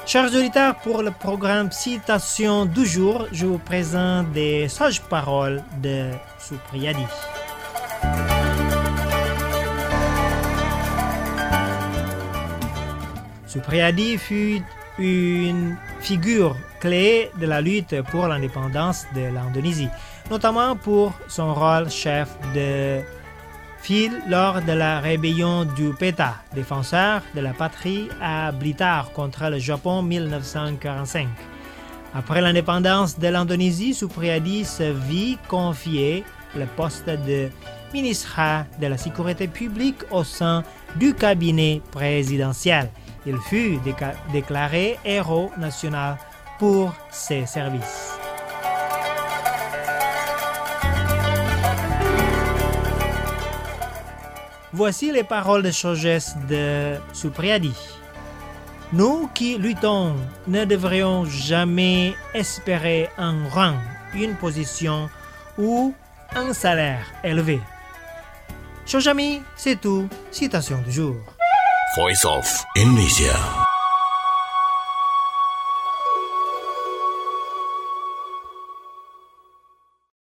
Chers auditeurs, pour le programme Citation du jour, je vous présente des sages paroles de Supriyadi. Supriyadi fut une figure clé de la lutte pour l'indépendance de l'Indonésie, notamment pour son rôle chef de file lors de la rébellion du PETA, défenseur de la patrie à Blitar contre le Japon en 1945. Après l'indépendance de l'Indonésie, Supriyadi se vit confier le poste de ministre de la Sécurité publique au sein du cabinet présidentiel. Il fut déclaré héros national pour ses services. Voici les paroles de sagesse de Supriyadi. Nous qui luttons ne devrions jamais espérer un rang, une position ou un salaire élevé. Chers amis, c'est tout. Citation du jour. Voice of Indonesia.